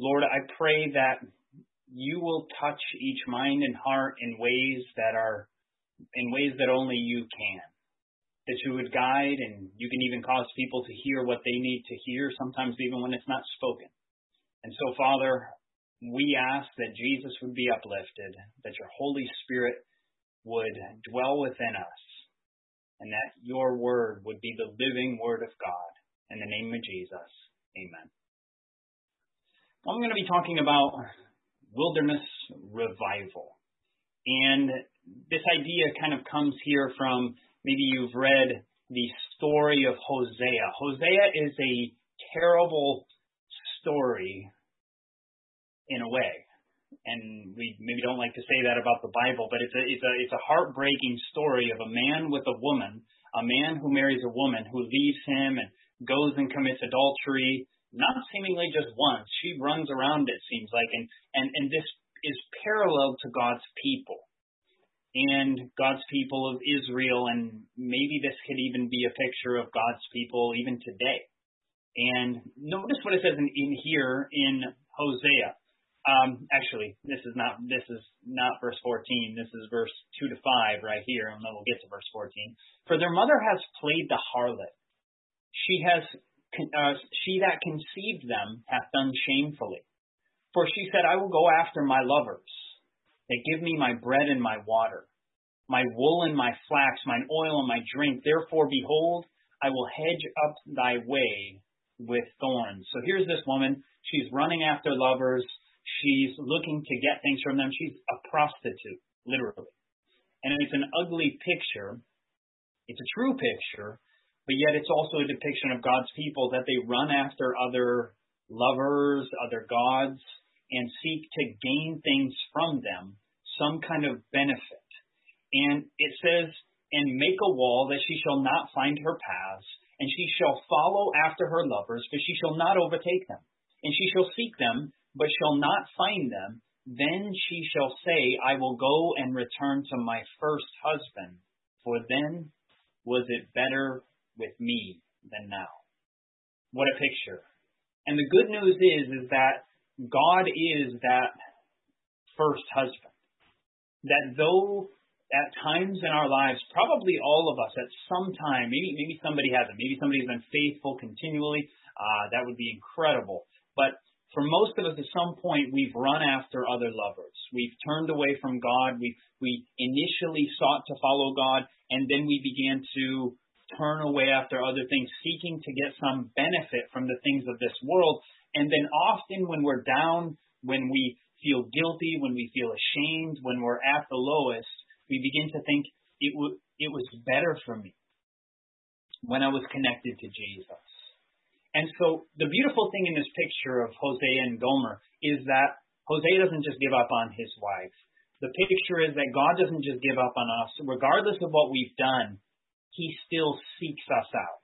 Lord, I pray that you will touch each mind and heart in ways that only you can. That you would guide, and you can even cause people to hear what they need to hear, sometimes even when it's not spoken. And so, Father, we ask that Jesus would be uplifted, that your Holy Spirit would dwell within us, and that your word would be the living word of God. In the name of Jesus, amen. I'm going to be talking about wilderness revival. And this idea kind of comes here from, maybe you've read the story of Hosea. Hosea is a terrible story in a way. And we maybe don't like to say that about the Bible, but it's a heartbreaking story of a man with a woman, a man who marries a woman who leaves him and goes and commits adultery, not seemingly just once. She runs around, it seems like, and this is parallel to God's people and God's people of Israel, and maybe this could even be a picture of God's people even today. And notice what it says in here in Hosea. Actually, this is not verse 14. This is verse 2 to 5 right here, and then we'll get to verse 14. For their mother has played the harlot. She that conceived them hath done shamefully. For she said, I will go after my lovers. They give me my bread and my water, my wool and my flax, mine oil and my drink. Therefore, behold, I will hedge up thy way with thorns. So here's this woman. She's running after lovers. She's looking to get things from them. She's a prostitute, literally. And it's an ugly picture. It's a true picture. But yet it's also a depiction of God's people, that they run after other lovers, other gods, and seek to gain things from them, some kind of benefit. And it says, and make a wall that she shall not find her paths, and she shall follow after her lovers, but she shall not overtake them. And she shall seek them, but shall not find them. Then she shall say, I will go and return to my first husband, for then was it better with me than now. What a picture. And the good news is that God is that first husband. That though at times in our lives, probably all of us at some time, maybe somebody hasn't, maybe somebody's been faithful continually, that would be incredible. But for most of us, at some point, we've run after other lovers. We've turned away from God. We initially sought to follow God, and then we began to turn away after other things, seeking to get some benefit from the things of this world. And then often when we're down, when we feel guilty, when we feel ashamed, when we're at the lowest, we begin to think it was better for me when I was connected to Jesus. And so the beautiful thing in this picture of Hosea and Gomer is that Hosea doesn't just give up on his wife. The picture is that God doesn't just give up on us. Regardless of what we've done, he still seeks us out.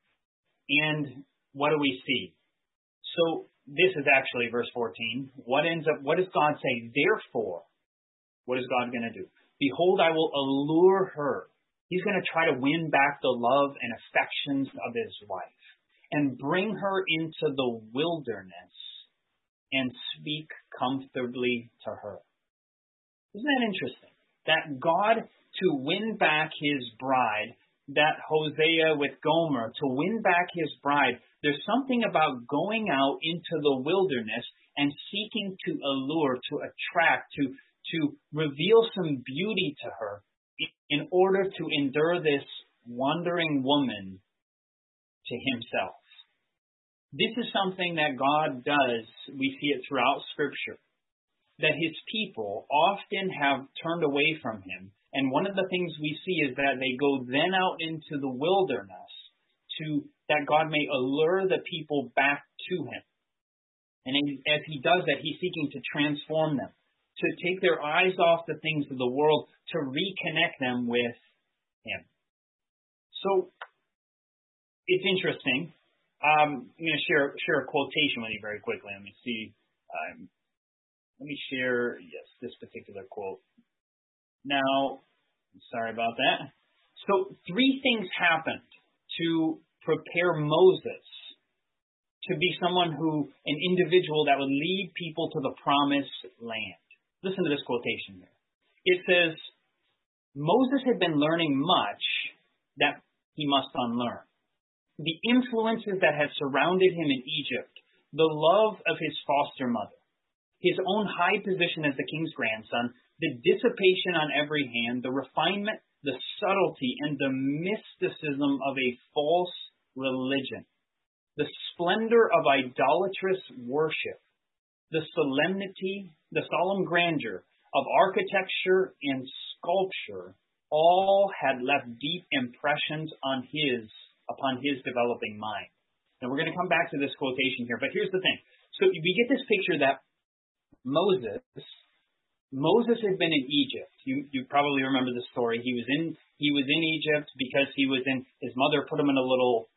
And what do we see? So this is actually verse 14. What does God say? Therefore, what is God going to do? Behold, I will allure her. He's going to try to win back the love and affections of his wife and bring her into the wilderness and speak comfortably to her. Isn't that interesting? That God, to win back his bride, that Hosea with Gomer, to win back his bride, there's something about going out into the wilderness and seeking to allure, to attract, to reveal some beauty to her in order to endure this wandering woman to himself. This is something that God does. We see it throughout Scripture, that his people often have turned away from him. And one of the things we see is that they go then out into the wilderness that God may allure the people back to him. And as he does that, he's seeking to transform them, to take their eyes off the things of the world, to reconnect them with him. So it's interesting. I'm going to share a quotation with you very quickly. Let me see. Let me share, this particular quote. Now, sorry about that. So 3 things happened to prepare Moses to be an individual that would lead people to the promised land. Listen to this quotation here. It says, Moses had been learning much that he must unlearn. The influences that had surrounded him in Egypt, the love of his foster mother, his own high position as the king's grandson, the dissipation on every hand, the refinement, the subtlety, and the mysticism of a false religion, the splendor of idolatrous worship, the solemn grandeur of architecture and sculpture, all had left deep impressions upon his developing mind. And we're going to come back to this quotation here, but here's the thing. So we get this picture that Moses had been in Egypt. You probably remember the story. He was in Egypt because his mother put him in a little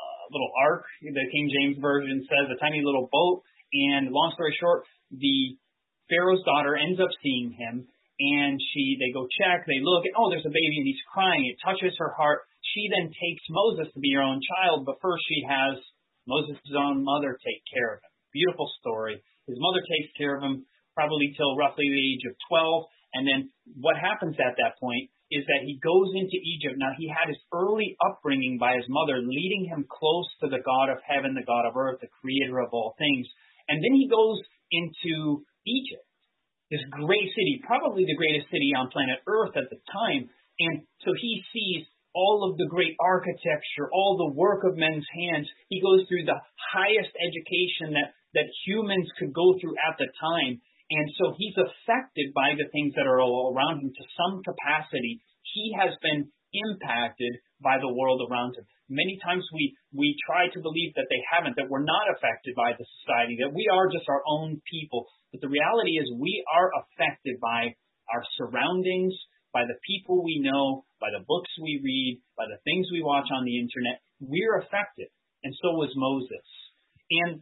ark. The King James Version says a tiny little boat. And long story short, the Pharaoh's daughter ends up seeing him, and they go check, they look, and there's a baby and he's crying. It touches her heart. She then takes Moses to be her own child, but first she has Moses' own mother take care of him. Beautiful story. His mother takes care of him probably till roughly the age of 12, and then what happens at that point is that he goes into Egypt. Now, he had his early upbringing by his mother, leading him close to the God of heaven, the God of earth, the creator of all things. And then he goes into Egypt, this great city, probably the greatest city on planet Earth at the time. And so he sees all of the great architecture, all the work of men's hands. He goes through the highest education that humans could go through at the time. And so he's affected by the things that are all around him to some capacity. He has been impacted by the world around him. Many times we try to believe that they haven't, that we're not affected by the society, that we are just our own people. But the reality is we are affected by our surroundings, by the people we know, by the books we read, by the things we watch on the internet. We're affected. And so was Moses. And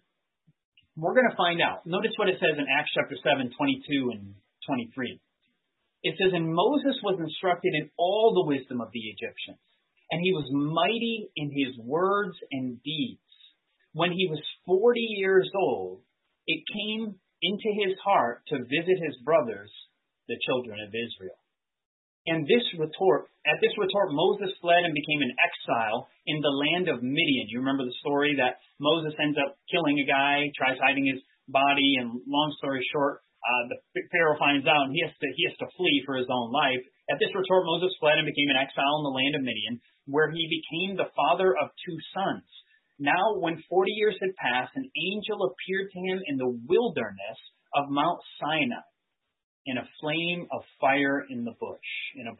we're going to find out. Notice what it says in Acts chapter 7, 22 and 23. It says, And Moses was instructed in all the wisdom of the Egyptians, and he was mighty in his words and deeds. When he was 40 years old, it came into his heart to visit his brothers, the children of Israel. And at this retort, Moses fled and became an exile in the land of Midian. You remember the story that Moses ends up killing a guy, tries hiding his body, and long story short, the Pharaoh finds out and he has to flee for his own life. At this retort, Moses fled and became an exile in the land of Midian, where he became the father of 2 sons. Now, when 40 years had passed, an angel appeared to him in the wilderness of Mount Sinai, in a flame of fire in a bush.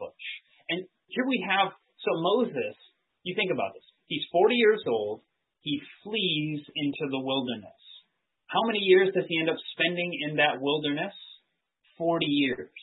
And here we have, so Moses, you think about this. He's 40 years old. He flees into the wilderness. How many years does he end up spending in that wilderness? 40 years.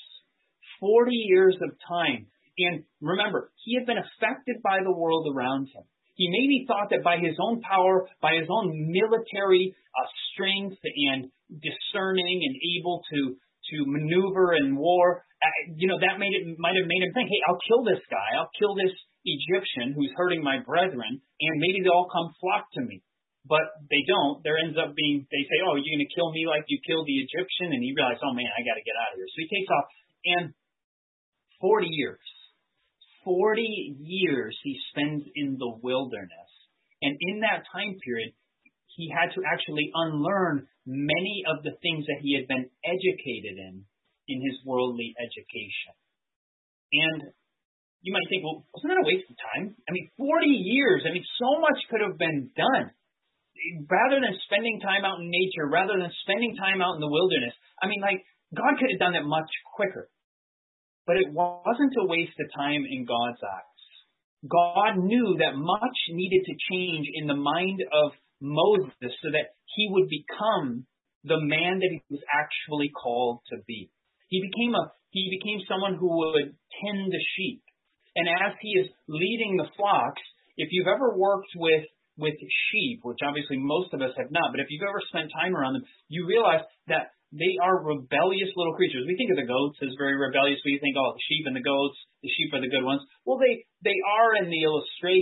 40 years of time. And remember, he had been affected by the world around him. He maybe thought that by his own power, by his own military strength and discerning and able to maneuver in war, that might have made him think, hey, I'll kill this guy. I'll kill this Egyptian who's hurting my brethren, and maybe they'll come flock to me. But they don't. There ends up being, they say, oh, you're going to kill me like you killed the Egyptian? And he realized, oh, man, I got to get out of here. So he takes off. And 40 years he spends in the wilderness. And in that time period, he had to actually unlearn many of the things that he had been educated in his worldly education. And you might think, well, wasn't that a waste of time? 40 years. So much could have been done. Rather than spending time out in nature, rather than spending time out in the wilderness, God could have done it much quicker. But it wasn't a waste of time in God's eyes. God knew that much needed to change in the mind of Moses so that he would become the man that he was actually called to be. He became someone who would tend the sheep. And as he is leading the flocks, if you've ever worked with sheep, which obviously most of us have not, but if you've ever spent time around them, you realize that they are rebellious little creatures. We think of the goats as very rebellious. We think, oh, the sheep and the goats, the sheep are the good ones. Well, they are in the illustration.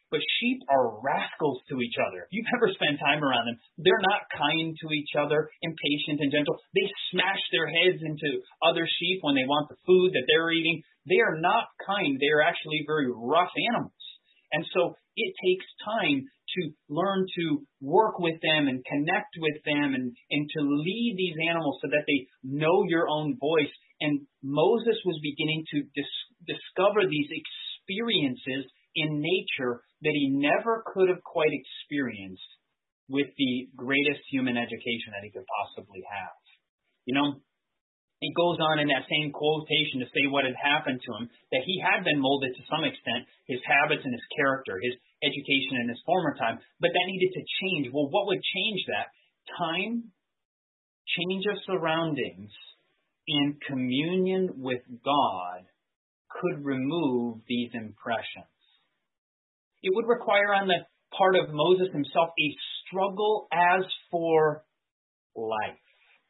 But sheep are rascals to each other. If you've ever spent time around them, they're not kind to each other, impatient and gentle. They smash their heads into other sheep when they want the food that they're eating. They are not kind. They are actually very rough animals. And so it takes time to learn to work with them and connect with them and to lead these animals so that they know your own voice. And Moses was beginning to discover these experiences in nature that he never could have quite experienced with the greatest human education that he could possibly have. You know, it goes on in that same quotation to say what had happened to him, that he had been molded to some extent, his habits and his character, his education in his former time, but that needed to change. Well, what would change that? Time, change of surroundings, and communion with God could remove these impressions. It would require on the part of Moses himself a struggle as for life,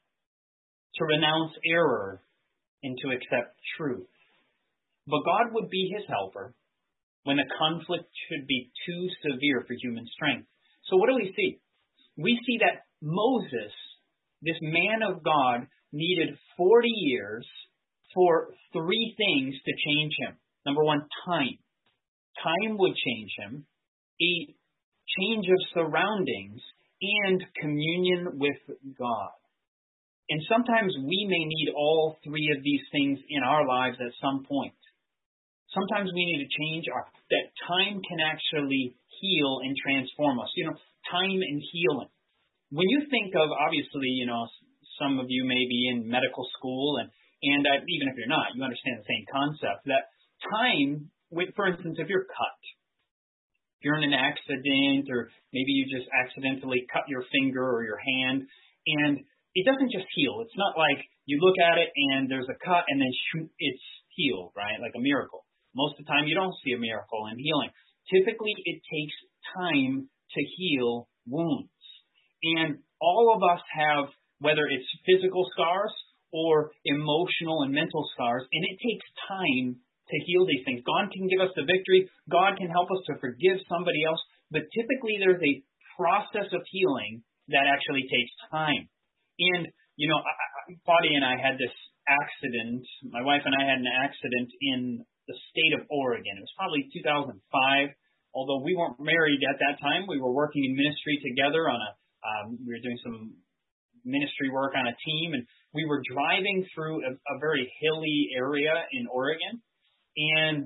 to renounce error and to accept truth. But God would be his helper when the conflict should be too severe for human strength. So what do we see? We see that Moses, this man of God, needed 40 years for three things to change him. Number one, time. Time would change him, a change of surroundings, and communion with God. And sometimes we may need all three of these things in our lives at some point. Sometimes we need to change that time can actually heal and transform us. You know, time and healing. When you think of, obviously, you know, some of you may be in medical school, and even if you're not, you understand the same concept, that time, for instance, if you're cut, if you're in an accident, or maybe you just accidentally cut your finger or your hand, and it doesn't just heal. It's not like you look at it and there's a cut and then shoot, it's healed, right? Like a miracle. Most of the time you don't see a miracle in healing. Typically it takes time to heal wounds. And all of us have, whether it's physical scars or emotional and mental scars, and it takes time to heal these things. God can give us the victory. God can help us to forgive somebody else. But typically there's a process of healing that actually takes time. And, you know, Claudia and I had this accident. My wife and I had an accident in the state of Oregon. It was probably 2005. Although we weren't married at that time, we were working in ministry together on we were doing some ministry work on a team, and we were driving through a very hilly area in Oregon. And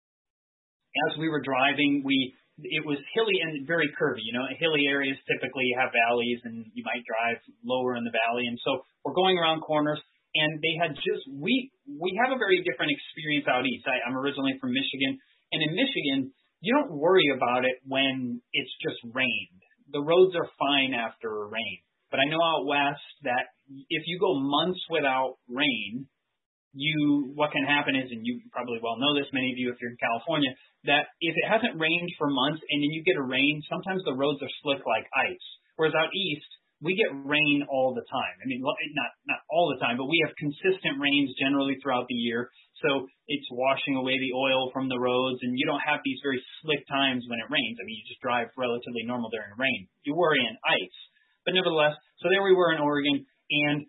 as we were driving, it was hilly and very curvy. You know, hilly areas typically have valleys, and you might drive lower in the valley. And so we're going around corners, and they had we have a very different experience out east. I'm originally from Michigan, and in Michigan, you don't worry about it when it's just rained. The roads are fine after rain. But I know out west that if you go months without rain, what can happen is, and you probably well know this, many of you if you're in California, that if it hasn't rained for months and then you get a rain, sometimes the roads are slick like ice. Whereas out east, we get rain all the time. I mean, not all the time, but we have consistent rains generally throughout the year. So it's washing away the oil from the roads, and you don't have these very slick times when it rains. I mean, you just drive relatively normal during the rain. You worry in ice. But nevertheless, so there we were in Oregon, and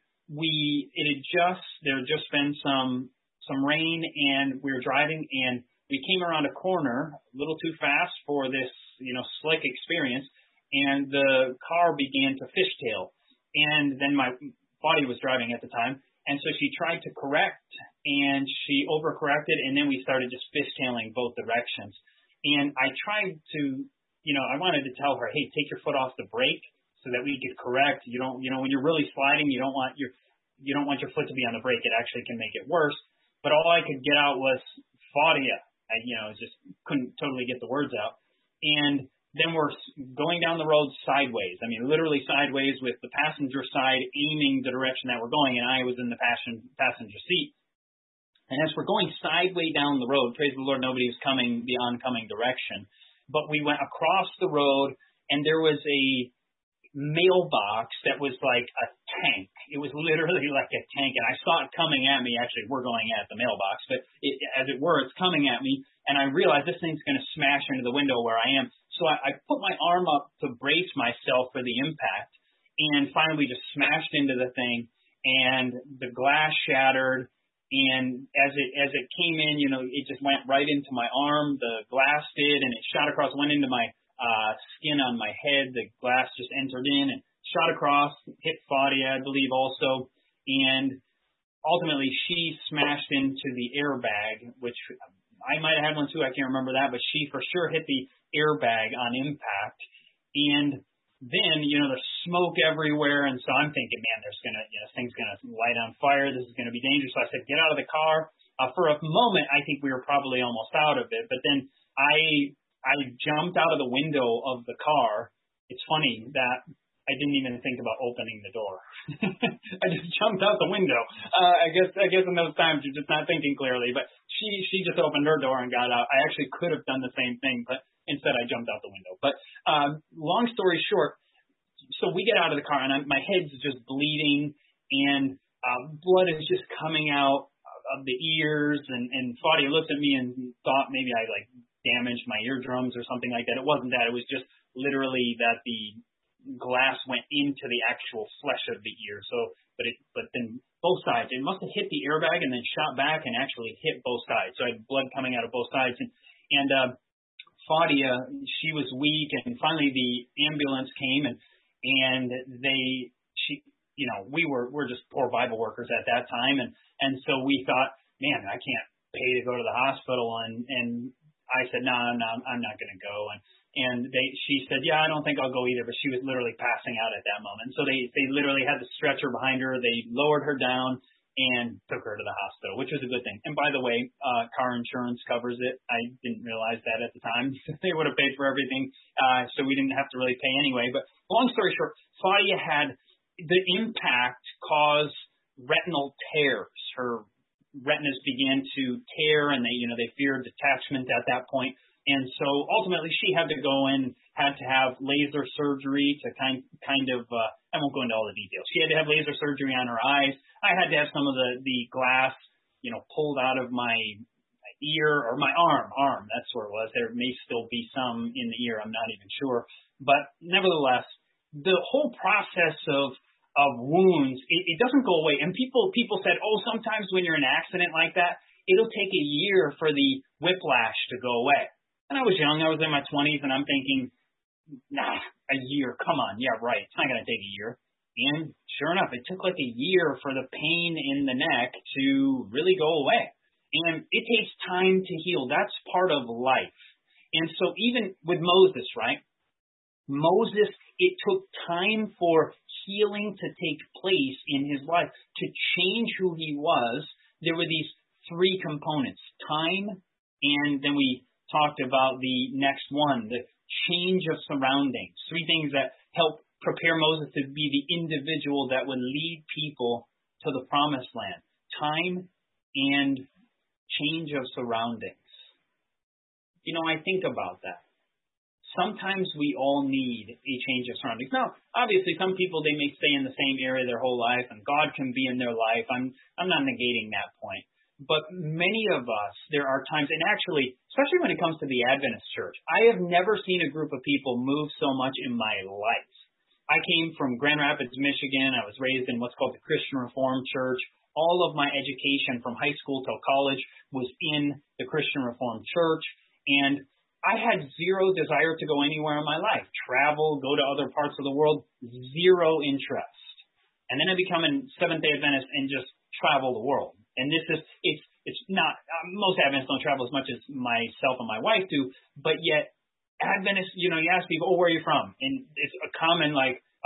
there had just been some rain, and we were driving, and we came around a corner a little too fast for this, you know, slick experience, and the car began to fishtail. And then my buddy was driving at the time, and so she tried to correct, and she overcorrected, and then we started just fishtailing both directions. And I tried to, you know, I wanted to tell her, hey, take your foot off the brake so that we could correct. You don't, you know, when you're really sliding, you don't want your foot to be on the brake. It actually can make it worse. But all I could get out was Claudia. I just couldn't totally get the words out. And then we're going down the road sideways. I mean, literally sideways, with the passenger side aiming the direction that we're going, and I was in the passenger seat. And as we're going sideways down the road, praise the Lord, nobody was coming the oncoming direction. But we went across the road, and there was mailbox that was like a tank. It was literally like a tank, and I saw it coming at me. Actually, we're going at the mailbox, but as it were, it's coming at me, and I realized this thing's going to smash into the window where I am. So I put my arm up to brace myself for the impact, and finally just smashed into the thing, and the glass shattered. And as it came in, it just went right into my arm. The glass did, and it shot across, went into my skin on my head. The glass just entered in and shot across, hit Fadia, I believe, also. And ultimately, she smashed into the airbag, which I might have had one too. I can't remember that, but she for sure hit the airbag on impact. And then, there's smoke everywhere. And so I'm thinking, man, this thing's going to light on fire. This is going to be dangerous. So I said, get out of the car. For a moment, I think we were probably almost out of it. But then I jumped out of the window of the car. It's funny that I didn't even think about opening the door. I just jumped out the window. I guess in those times you're just not thinking clearly. But she just opened her door and got out. I actually could have done the same thing, but instead I jumped out the window. But long story short, so we get out of the car, and my head's just bleeding, and blood is just coming out of the ears. And Fadia looks at me and thought maybe I damaged my eardrums or something like that. It wasn't that. It was just literally that the glass went into the actual flesh of the ear. So, but then both sides. It must have hit the airbag and then shot back and actually hit both sides. So I had blood coming out of both sides. And Fadia, she was weak, and finally the ambulance came, and we're just poor Bible workers at that time, and so we thought, man, I can't pay to go to the hospital, and I said, no, I'm not going to go, and she said, yeah, I don't think I'll go either, but she was literally passing out at that moment. So they literally had the stretcher behind her. They lowered her down and took her to the hospital, which was a good thing. And by the way, car insurance covers it. I didn't realize that at the time. They would have paid for everything, so we didn't have to really pay anyway. But long story short, Fadia had the impact cause retinal tears. Her retinas began to tear, and they feared detachment at that point. And so ultimately she had to go in, had to have laser surgery to kind of, I won't go into all the details. She had to have laser surgery on her eyes. I had to have some of the glass, pulled out of my ear or my arm. That's where it was. There may still be some in the ear. I'm not even sure. But nevertheless, the whole process of wounds, it doesn't go away. And people said, oh, sometimes when you're in an accident like that, it'll take a year for the whiplash to go away. And I was young. I was in my 20s, and I'm thinking, nah, a year. Come on. Yeah, right. It's not going to take a year. And sure enough, it took like a year for the pain in the neck to really go away. And it takes time to heal. That's part of life. And so even with Moses, right? Moses, it took time for healing to take place in his life. To change who he was, there were these three components: time, and then we talked about the next one, the change of surroundings. Three things that help prepare Moses to be the individual that would lead people to the promised land: time and change of surroundings. I think about that. Sometimes we all need a change of surroundings. Now, obviously, some people, they may stay in the same area their whole life, and God can be in their life. I'm not negating that point. But many of us, there are times, and actually, especially when it comes to the Adventist church, I have never seen a group of people move so much in my life. I came from Grand Rapids, Michigan. I was raised in what's called the Christian Reformed Church. All of my education from high school till college was in the Christian Reformed Church. And I had zero desire to go anywhere in my life, travel, go to other parts of the world, zero interest. And then I become a Seventh-day Adventist and just travel the world. And it's not, most Adventists don't travel as much as myself and my wife do, but yet Adventists, you ask people, oh, where are you from? And it's a common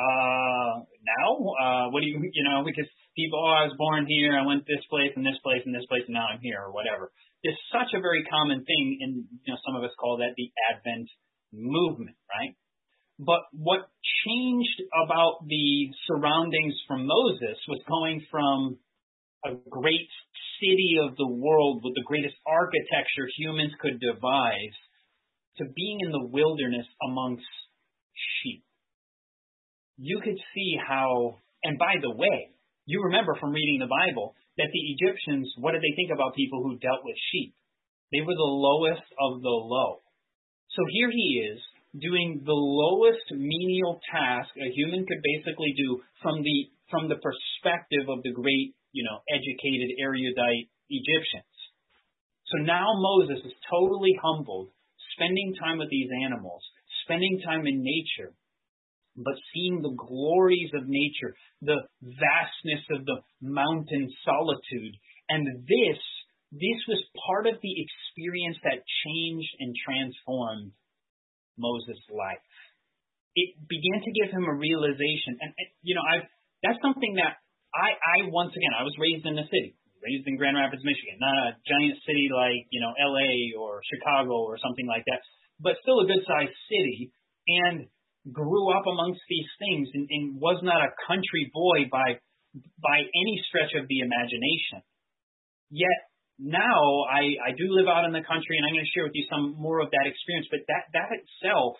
now? What do you because people, oh, I was born here, I went this place and this place and this place, and now I'm here, or whatever. It's such a very common thing, and some of us call that the Advent movement, right? But what changed about the surroundings from Moses was going from a great city of the world with the greatest architecture humans could devise to being in the wilderness amongst sheep. you could see how, and by the way, you remember from reading the Bible that the Egyptians, what did they think about people who dealt with sheep? They were the lowest of the low. So here he is doing the lowest menial task a human could basically do from the perspective of the great, educated, erudite Egyptians. So now Moses is totally humbled, spending time with these animals, spending time in nature, but seeing the glories of nature, the vastness of the mountain solitude. And this was part of the experience that changed and transformed Moses' life. It began to give him a realization. And that's something that I once again, I was raised in the city, raised in Grand Rapids, Michigan, not a giant city like, LA or Chicago or something like that, but still a good sized city, and grew up amongst these things and was not a country boy by any stretch of the imagination. Yet now I do live out in the country, and I'm going to share with you some more of that experience, but that itself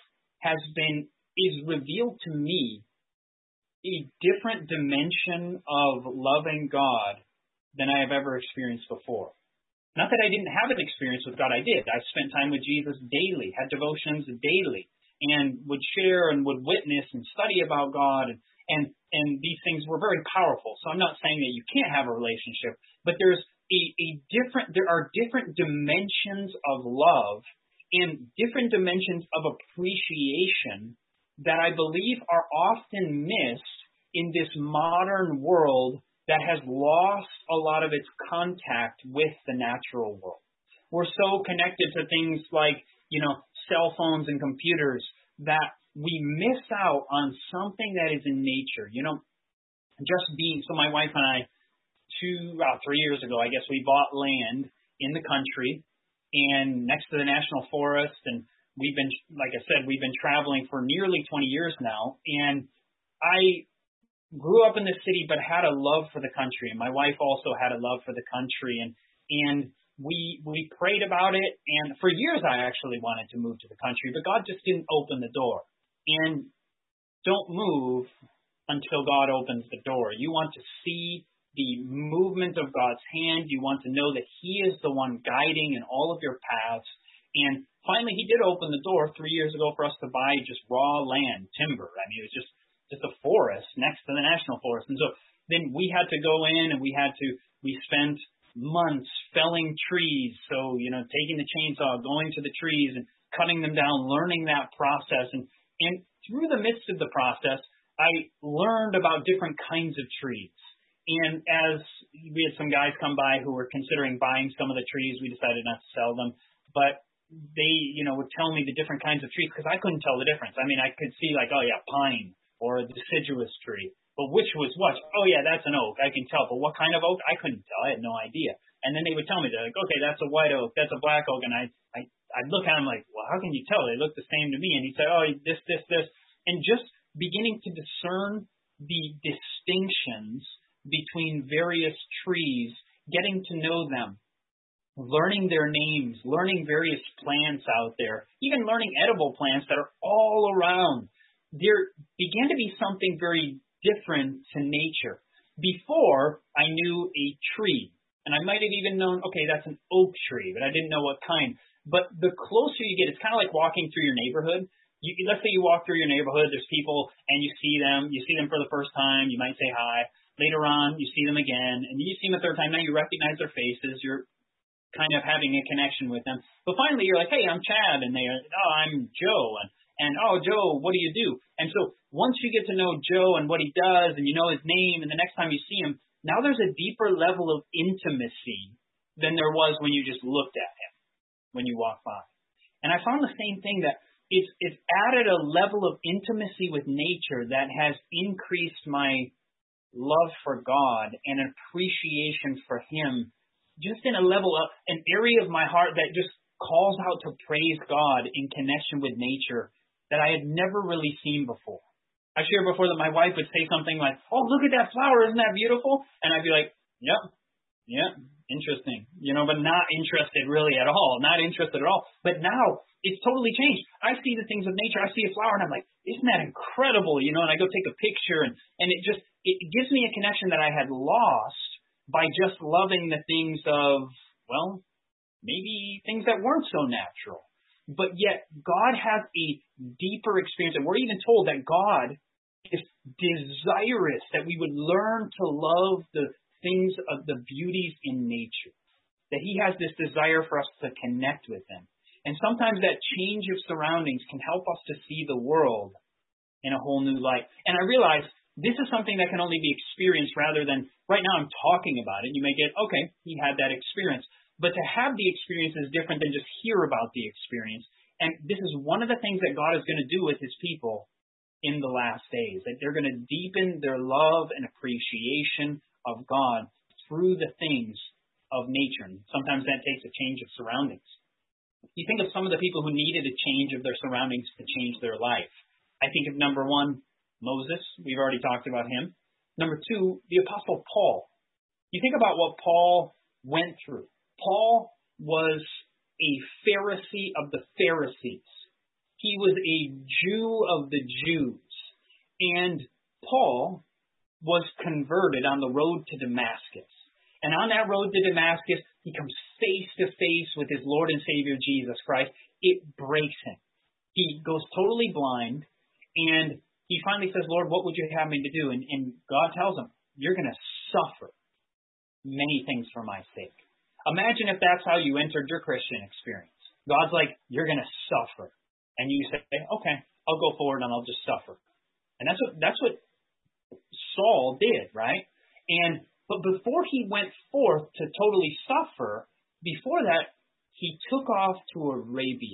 is revealed to me a different dimension of loving God than I have ever experienced before. Not that I didn't have an experience with God, I did. I spent time with Jesus daily, had devotions daily, and would share and would witness and study about God, and these things were very powerful. So I'm not saying that you can't have a relationship, but there are different dimensions of love and different dimensions of appreciation that I believe are often missed in this modern world that has lost a lot of its contact with the natural world. We're so connected to things like, cell phones and computers that we miss out on something that is in nature. So my wife and I, 3 years ago, I guess, we bought land in the country and next to the National Forest, and we've been traveling for nearly 20 years now, and I grew up in the city but had a love for the country, and my wife also had a love for the country, and we prayed about it, and for years I actually wanted to move to the country, but God just didn't open the door. And don't move until God opens the door. You want to see the movement of God's hand. You want to know that He is the one guiding in all of your paths. And finally, He did open the door 3 years ago for us to buy just raw land, timber. I mean, it was just a forest next to the National Forest. And so then we had to go in and we spent months felling trees. So, taking the chainsaw, going to the trees and cutting them down, learning that process. And through the midst of the process, I learned about different kinds of trees. And as we had some guys come by who were considering buying some of the trees, we decided not to sell them. But they, would tell me the different kinds of trees because I couldn't tell the difference. I mean, I could see pine or a deciduous tree. But which was what? Oh, yeah, that's an oak. I can tell. But what kind of oak? I couldn't tell. I had no idea. And then they would tell me, they're like, okay, that's a white oak. That's a black oak. And I'd look at them like, well, how can you tell? They look the same to me. And he'd say, oh, this. And just beginning to discern the distinctions between various trees, getting to know them, learning their names, learning various plants out there, even learning edible plants that are all around. There began to be something very different to nature. Before, I knew a tree, and I might have even known, okay, that's an oak tree, but I didn't know what kind. But the closer you get, it's kind of like walking through your neighborhood. Let's say you walk through your neighborhood, there's people, and you see them for the first time, you might say hi. Later on, you see them again, and you see them a third time. Now you recognize their faces. You're kind of having a connection with them. But finally, you're like, hey, I'm Chad, and I'm Joe, and oh, Joe, what do you do? And so once you get to know Joe and what he does, and you know his name, and the next time you see him, now there's a deeper level of intimacy than there was when you just looked at him, when you walked by. And I found the same thing, that it's added a level of intimacy with nature that has increased my love for God and appreciation for Him, just in a level of an area of my heart that just calls out to praise God in connection with nature that I had never really seen before. I shared before that my wife would say something like, oh, look at that flower, isn't that beautiful? And I'd be like, yep. Interesting. But not interested really at all. Not interested at all. But now it's totally changed. I see the things of nature. I see a flower and I'm like, isn't that incredible? And I go take a picture and it gives me a connection that I had lost by just loving the things of, well, maybe things that weren't so natural. But yet God has a deeper experience. And we're even told that God is desirous that we would learn to love the things of the beauties in nature, that he has this desire for us to connect with him. And sometimes that change of surroundings can help us to see the world in a whole new light. And I realize this is something that can only be experienced rather than, right now I'm talking about it. You may get, okay, he had that experience. But to have the experience is different than just hear about the experience. And this is one of the things that God is going to do with his people in the last days, that they're going to deepen their love and appreciation of God through the things of nature. And sometimes that takes a change of surroundings. You think of some of the people who needed a change of their surroundings to change their life. I think of number one, Moses. We've already talked about him. Number two, the Apostle Paul. You think about what Paul went through. Paul was a Pharisee of the Pharisees. He was a Jew of the Jews. And Paul was converted on the road to Damascus. And on that road to Damascus, he comes face to face with his Lord and Savior, Jesus Christ. It breaks him. He goes totally blind, and he finally says, Lord, what would you have me to do? And God tells him, you're going to suffer many things for my sake. Imagine if that's how you entered your Christian experience. God's like, you're going to suffer. And you say, okay, I'll go forward and I'll just suffer. And that's what Saul did, right? But before he went forth to totally suffer, before that, he took off to Arabia.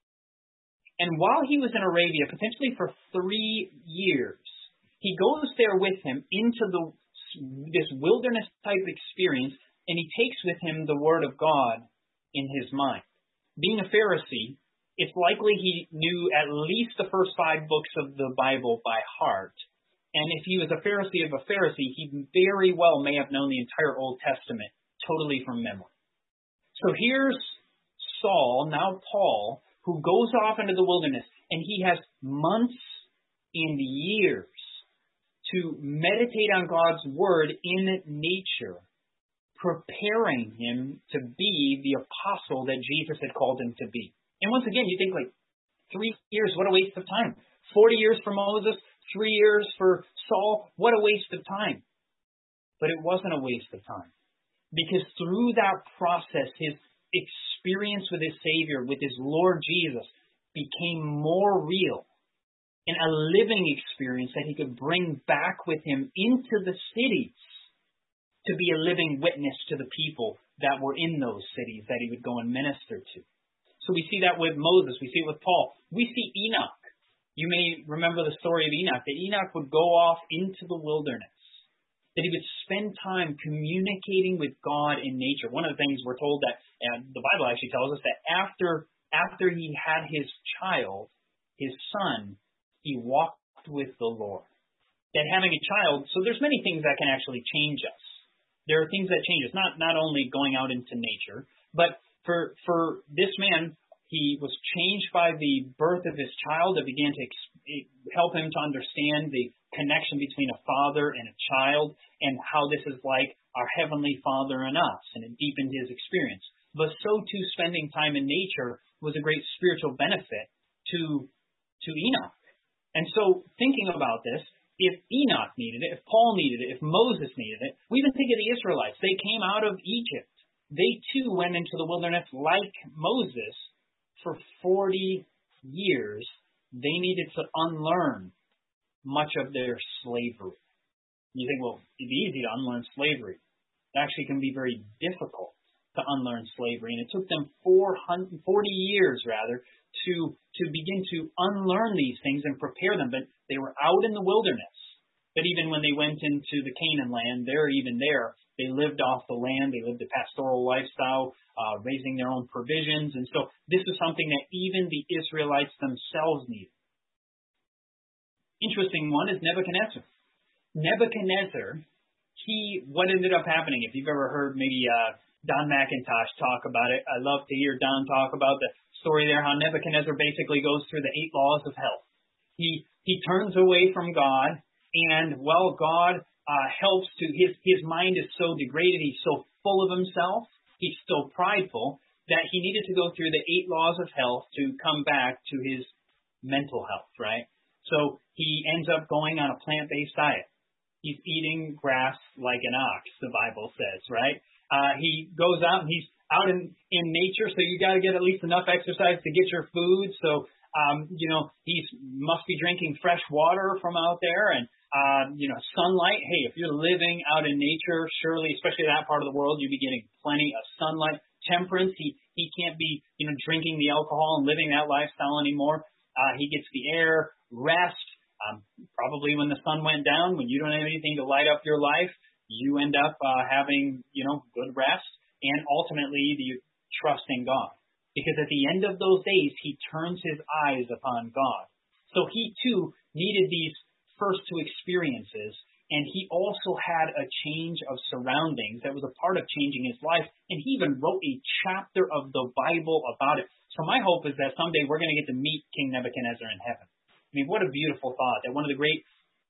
And while he was in Arabia, potentially for 3 years, he goes there with him into this wilderness type experience, and he takes with him the Word of God in his mind. Being a Pharisee, it's likely he knew at least the first 5 books of the Bible by heart. And if he was a Pharisee of a Pharisee, he very well may have known the entire Old Testament totally from memory. So here's Saul, now Paul, who goes off into the wilderness, and he has months and years to meditate on God's Word in nature, preparing him to be the apostle that Jesus had called him to be. And once again, you think 3 years, what a waste of time. 40 years for Moses, 3 years for Saul, what a waste of time. But it wasn't a waste of time. Because through that process, his experience with his Savior, with his Lord Jesus, became more real and a living experience that he could bring back with him into the cities to be a living witness to the people that were in those cities that he would go and minister to. So we see that with Moses. We see it with Paul. We see Enoch. You may remember the story of Enoch, that Enoch would go off into the wilderness, that he would spend time communicating with God in nature. One of the things we're told that the Bible actually tells us that after he had his child, his son, he walked with the Lord. That having a child, so there's many things that can actually change us. There are things that change us, not only going out into nature, but for this man, he was changed by the birth of his child that began to help him to understand the connection between a father and a child and how this is like our Heavenly Father and us, and it deepened his experience. But so too, spending time in nature was a great spiritual benefit to Enoch. And so thinking about this, if Enoch needed it, if Paul needed it, if Moses needed it, we even think of the Israelites. They came out of Egypt. They too went into the wilderness like Moses. For 40 years, they needed to unlearn much of their slavery. You think, well, it'd be easy to unlearn slavery. It actually can be very difficult to unlearn slavery. And it took them 40 years, to begin to unlearn these things and prepare them. But they were out in the wilderness. But even when they went into the Canaan land, they lived off the land. They lived a pastoral lifestyle, raising their own provisions. And so this is something that even the Israelites themselves needed. Interesting one is Nebuchadnezzar. Nebuchadnezzar, what ended up happening, if you've ever heard maybe Don McIntosh talk about it, I love to hear Don talk about the story there, how Nebuchadnezzar basically goes through the 8 laws of hell. He turns away from God, and God helps to, his mind is so degraded, he's so full of himself, he's so prideful, that he needed to go through the 8 laws of health to come back to his mental health, right? So he ends up going on a plant-based diet. He's eating grass like an ox, the Bible says, right? He goes out and he's out in nature, so you got to get at least enough exercise to get your food. So, he must be drinking fresh water from out there and, sunlight. Hey, if you're living out in nature, surely, especially that part of the world, you'll be getting plenty of sunlight. Temperance, he can't be, drinking the alcohol and living that lifestyle anymore. He gets the air, rest. Probably when the sun went down, when you don't have anything to light up your life, you end up having, good rest and ultimately the trust in God. Because at the end of those days, he turns his eyes upon God. So he too needed these first 2 experiences, and he also had a change of surroundings that was a part of changing his life, and he even wrote a chapter of the Bible about it. So my hope is that someday we're going to get to meet King Nebuchadnezzar in heaven. I mean, what a beautiful thought that one of the great,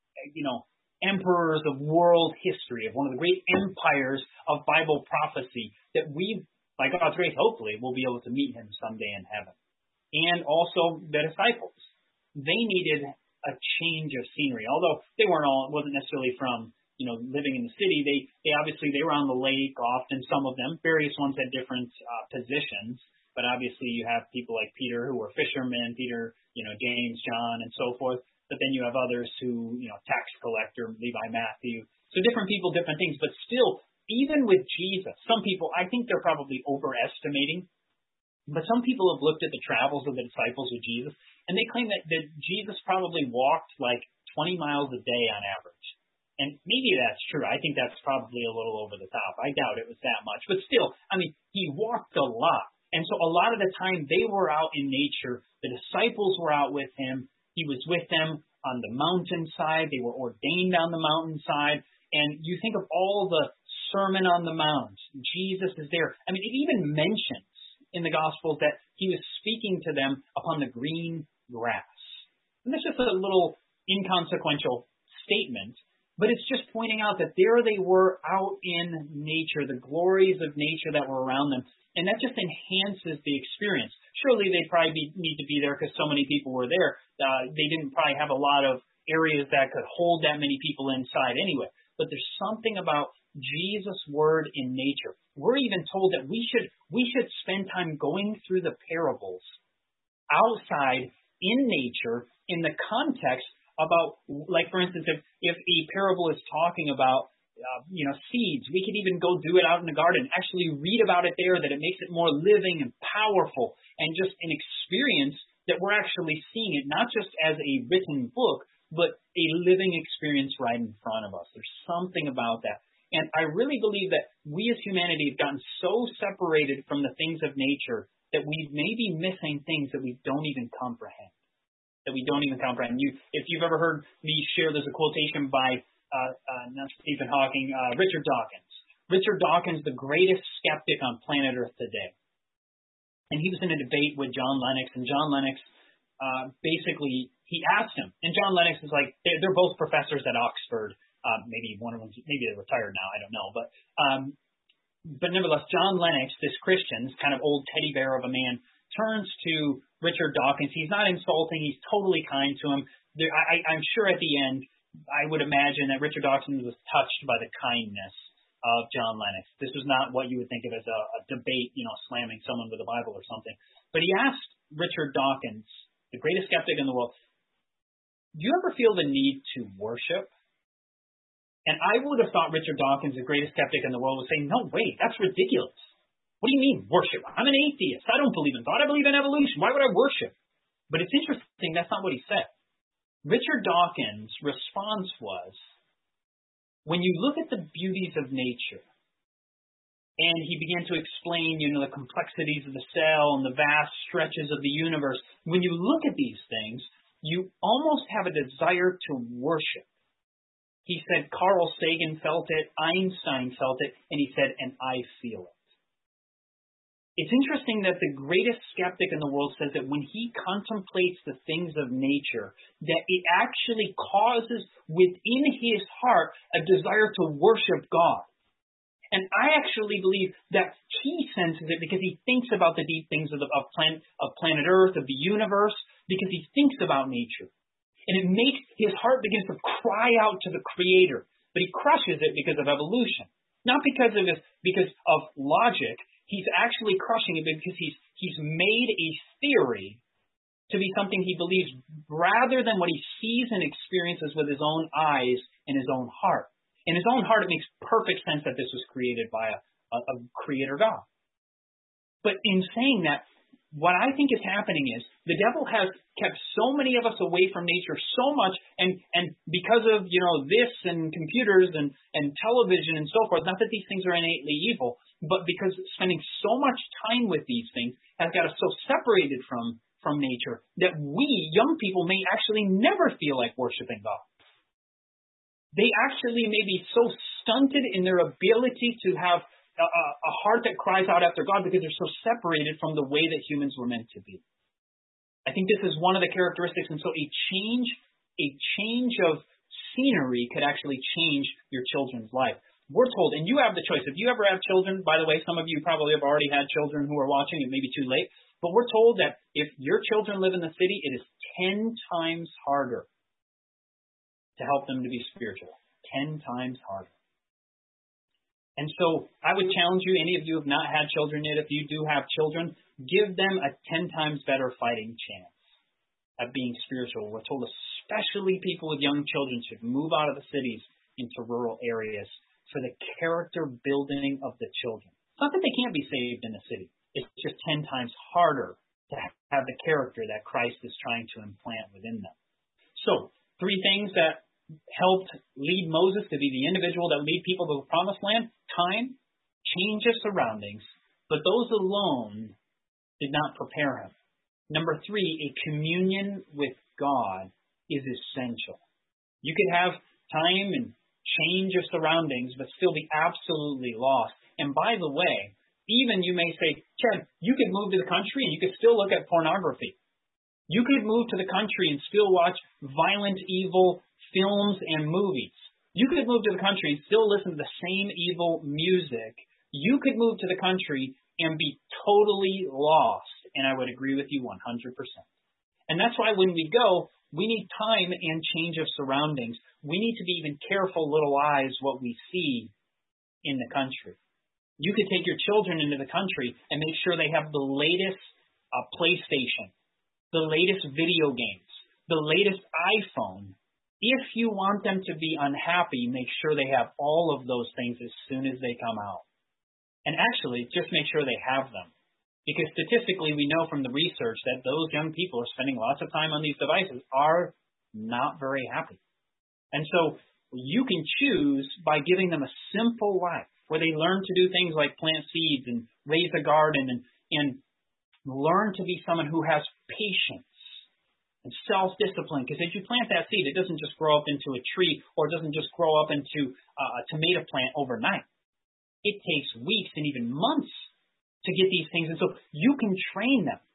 emperors of world history, of one of the great empires of Bible prophecy, that we, by God's grace, hopefully, will be able to meet him someday in heaven. And also the disciples. They needed a change of scenery, although they wasn't necessarily from, living in the city. They obviously, they were on the lake often, some of them. Various ones had different positions. But obviously you have people like Peter who were fishermen, Peter, James, John, and so forth. But then you have others who, tax collector, Levi, Matthew. So different people, different things. But still, even with Jesus, some people, I think they're probably overestimating. But some people have looked at the travels of the disciples with Jesus, and they claim that Jesus probably walked like 20 miles a day on average. And maybe that's true. I think that's probably a little over the top. I doubt it was that much. But still, he walked a lot. And so a lot of the time they were out in nature. The disciples were out with him. He was with them on the mountainside. They were ordained on the mountainside. And you think of all the Sermon on the Mount. Jesus is there. It even mentions in the Gospels that he was speaking to them upon the green grass. And that's just a little inconsequential statement, but it's just pointing out that there they were out in nature, the glories of nature that were around them. And that just enhances the experience. Surely they probably need to be there because so many people were there. They didn't probably have a lot of areas that could hold that many people inside anyway. But there's something about Jesus' word in nature. We're even told that we should spend time going through the parables outside in nature in the context about, like for instance, if a parable is talking about seeds, we could even go do it out in the garden, actually read about it there, that it makes it more living and powerful and just an experience that we're actually seeing it, not just as a written book, but a living experience right in front of us. There's something about that. And I really believe that we as humanity have gotten so separated from the things of nature that we may be missing things that we don't even comprehend. If you've ever heard me share, there's a quotation by not Stephen Hawking, Richard Dawkins. Richard Dawkins, the greatest skeptic on planet Earth today. And he was in a debate with John Lennox, and John Lennox basically, he asked him, and John Lennox is like, they're both professors at Oxford. Maybe one of them, maybe they're retired now, I don't know. But nevertheless, John Lennox, this Christian, this kind of old teddy bear of a man, turns to Richard Dawkins. He's not insulting. He's totally kind to him. I'm sure at the end, I would imagine that Richard Dawkins was touched by the kindness of John Lennox. This was not what you would think of as a debate, slamming someone with the Bible or something. But he asked Richard Dawkins, the greatest skeptic in the world, do you ever feel the need to worship? And I would have thought Richard Dawkins, the greatest skeptic in the world, would say, no, wait, that's ridiculous. What do you mean worship? I'm an atheist. I don't believe in God. I believe in evolution. Why would I worship? But it's interesting, that's not what he said. Richard Dawkins' response was, when you look at the beauties of nature, and he began to explain, the complexities of the cell and the vast stretches of the universe, when you look at these things, you almost have a desire to worship. He said Carl Sagan felt it, Einstein felt it, and he said, and I feel it. It's interesting that the greatest skeptic in the world says that when he contemplates the things of nature, that it actually causes within his heart a desire to worship God. And I actually believe that he senses it because he thinks about the deep things of planet Earth, of the universe, because he thinks about nature. And it makes his heart begins to cry out to the Creator, but he crushes it because of evolution, not because of logic. He's actually crushing it because he's made a theory to be something he believes rather than what he sees and experiences with his own eyes and his own heart. In his own heart, it makes perfect sense that this was created by a creator God. But in saying that, what I think is happening is the devil has kept so many of us away from nature so much, and because of this and computers and television and so forth, not that these things are innately evil, but because spending so much time with these things has got us so separated from nature that we, young people, may actually never feel like worshiping God. They actually may be so stunted in their ability to have a heart that cries out after God because they're so separated from the way that humans were meant to be. I think this is one of the characteristics, and so a change of scenery could actually change your children's life. We're told, and you have the choice. If you ever have children, by the way, some of you probably have already had children who are watching. It may be too late, but we're told that if your children live in the city, it is 10 times harder to help them to be spiritual. 10 times harder. And so I would challenge you, any of you who have not had children yet, if you do have children, give them a 10 times better fighting chance at being spiritual. We're told especially people with young children should move out of the cities into rural areas for the character building of the children. It's not that they can't be saved in the city. It's just 10 times harder to have the character that Christ is trying to implant within them. So, 3 things that helped lead Moses to be the individual that lead people to the promised land: time, change of surroundings, but those alone did not prepare him. Number 3, a communion with God is essential. You could have time and change of surroundings, but still be absolutely lost. And by the way, even you may say, Chad, you could move to the country and you could still look at pornography. You could move to the country and still watch violent, evil films and movies. You could move to the country and still listen to the same evil music. You could move to the country and be totally lost. And I would agree with you 100%. And that's why when we go, we need time and change of surroundings. We need to be even careful, little eyes, what we see in the country. You could take your children into the country and make sure they have the latest PlayStation, the latest video games, the latest iPhone. If you want them to be unhappy, make sure they have all of those things as soon as they come out. And actually, just make sure they have them. Because statistically, we know from the research that those young people who are spending lots of time on these devices are not very happy. And so you can choose by giving them a simple life where they learn to do things like plant seeds and raise a garden and learn to be someone who has patience and self-discipline. Because as you plant that seed, it doesn't just grow up into a tree or it doesn't just grow up into a tomato plant overnight. It takes weeks and even months to get these things. And so you can train them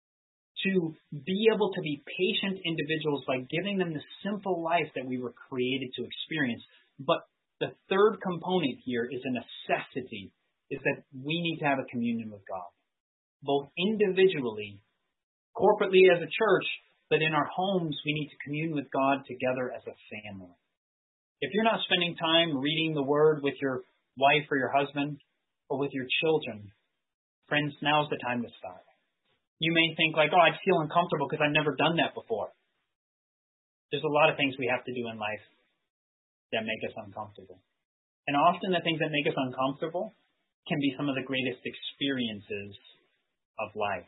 to be able to be patient individuals by giving them the simple life that we were created to experience. But the third component here is a necessity, is that we need to have a communion with God, both individually, corporately as a church, but in our homes, we need to commune with God together as a family. If you're not spending time reading the Word with your wife or your husband or with your children, friends, now's the time to start. You may think like, I'd feel uncomfortable because I've never done that before. There's a lot of things we have to do in life that make us uncomfortable. And often the things that make us uncomfortable can be some of the greatest experiences of life.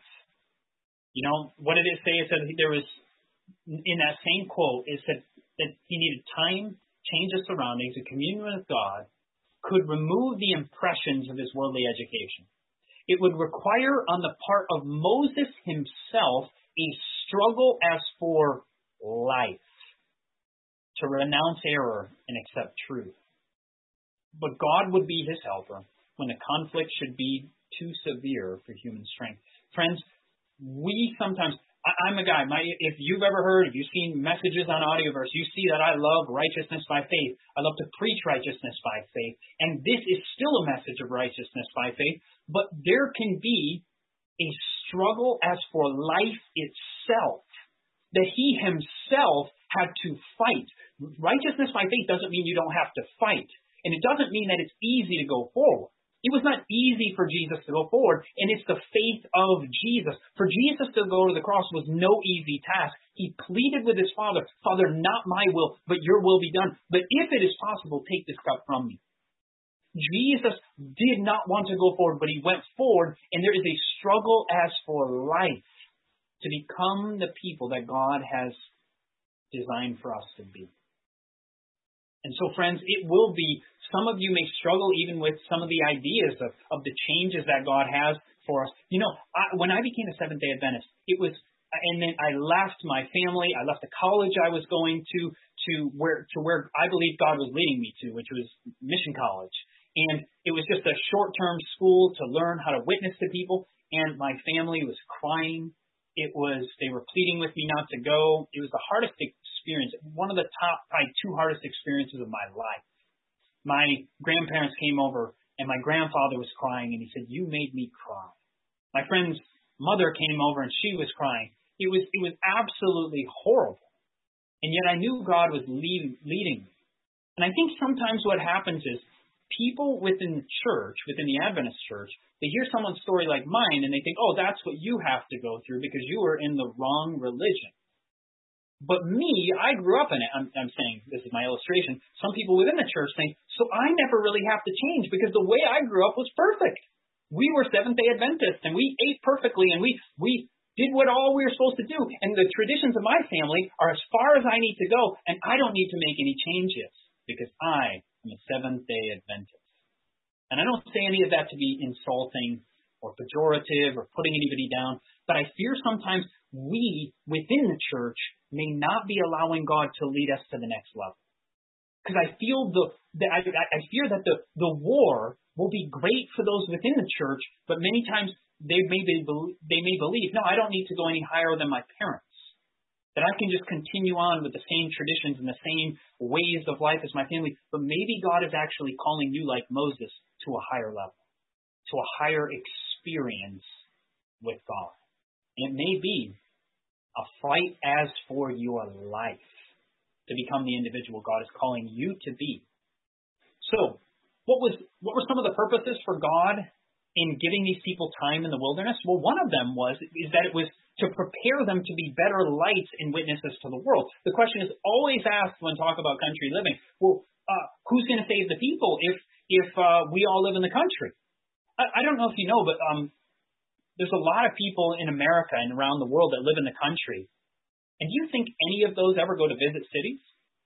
You know, what did it say? It said there was, in that same quote, it said that he needed time, change of surroundings, a communion with God, could remove the impressions of his worldly education. It would require on the part of Moses himself a struggle as for life. to renounce error and accept truth. But God would be his helper when the conflict should be too severe for human strength. Friends, we sometimes, I'm a guy, if you've ever heard, if you've seen messages on Audioverse, you see that I love righteousness by faith. I love to preach righteousness by faith. And this is still a message of righteousness by faith. But there can be a struggle as for life itself that he himself had to fight. Righteousness by faith doesn't mean you don't have to fight. And it doesn't mean that it's easy to go forward. It was not easy for Jesus to go forward, and it's the faith of Jesus. For Jesus to go to the cross was no easy task. He pleaded with his Father, Father, not my will, but your will be done. But if it is possible, take this cup from me. Jesus did not want to go forward, but he went forward, and there is a struggle as for life to become the people that God has designed for us to be. And so, friends, it will be, some of you may struggle even with some of the ideas of the changes that God has for us. You know, when I became a Seventh-day Adventist, it was, and then I left my family, I left the college I was going to where I believe God was leading me to, which was Mission College. And it was just a short-term school to learn how to witness to people, and my family was crying. They were pleading with me not to go. It was the hardest experience, one of the top, probably two hardest experiences of my life. My grandparents came over, and my grandfather was crying, and he said, "You made me cry." My friend's mother came over, and she was crying. It was absolutely horrible. And yet I knew God was leading me. And I think sometimes what happens is people within the church, within the Adventist church, they hear someone's story like mine, and they think, oh, that's what you have to go through because you were in the wrong religion. But me, I grew up in it. I'm saying, this is my illustration. Some people within the church think, so I never really have to change because the way I grew up was perfect. We were Seventh-day Adventists, and we ate perfectly, and we did what all we were supposed to do. And the traditions of my family are as far as I need to go, and I don't need to make any changes because I am a Seventh-day Adventist. And I don't say any of that to be insulting or pejorative or putting anybody down, but I fear sometimes we within the church may not be allowing God to lead us to the next level. Because I feel I fear that the war will be great for those within the church, but many times they may believe, no, I don't need to go any higher than my parents. That I can just continue on with the same traditions and the same ways of life as my family, but maybe God is actually calling you like Moses to a higher level, to a higher experience with God. And it may be a fight as for your life to become the individual God is calling you to be. So, what were some of the purposes for God in giving these people time in the wilderness? Well, one of them is that it was to prepare them to be better lights and witnesses to the world. The question is always asked when talk about country living. Well, who's going to save the people if we all live in the country? I don't know if you know, but there's a lot of people in America and around the world that live in the country. And do you think any of those ever go to visit cities?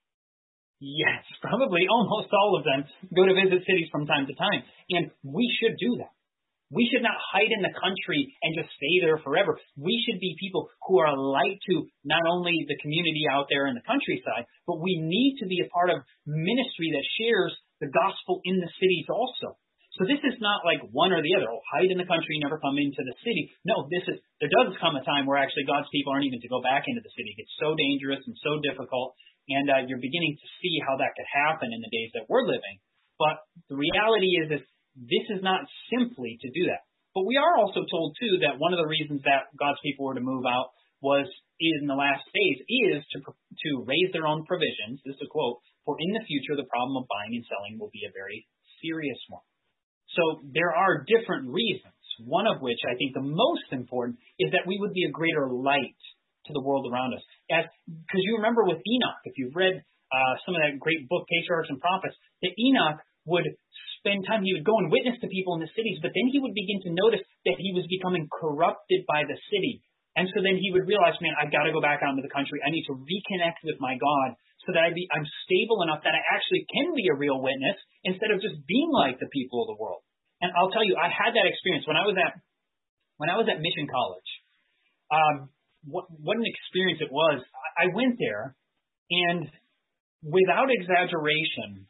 Yes, probably almost all of them go to visit cities from time to time. And we should do that. We should not hide in the country and just stay there forever. We should be people who are a light to not only the community out there in the countryside, but we need to be a part of ministry that shares the gospel in the cities also. So this is not like one or the other. Oh, hide in the country, never come into the city. No, there does come a time where actually God's people aren't even to go back into the city. It gets so dangerous and so difficult, and you're beginning to see how that could happen in the days that we're living. But the reality is that this is not simply to do that. But we are also told, too, that one of the reasons that God's people were to move out was in the last days is to raise their own provisions. This is a quote, for in the future the problem of buying and selling will be a very serious one. So there are different reasons, one of which I think the most important is that we would be a greater light to the world around us. Because you remember with Enoch, if you've read some of that great book, Patriarchs and Prophets, that Enoch would spend time, he would go and witness to people in the cities, but then he would begin to notice that he was becoming corrupted by the city. And so then he would realize, man, I've got to go back out into the country. I need to reconnect with my God so that I'm stable enough that I actually can be a real witness instead of just being like the people of the world. And I'll tell you, I had that experience when I was at Mission College. What an experience it was. I went there, and Without exaggeration,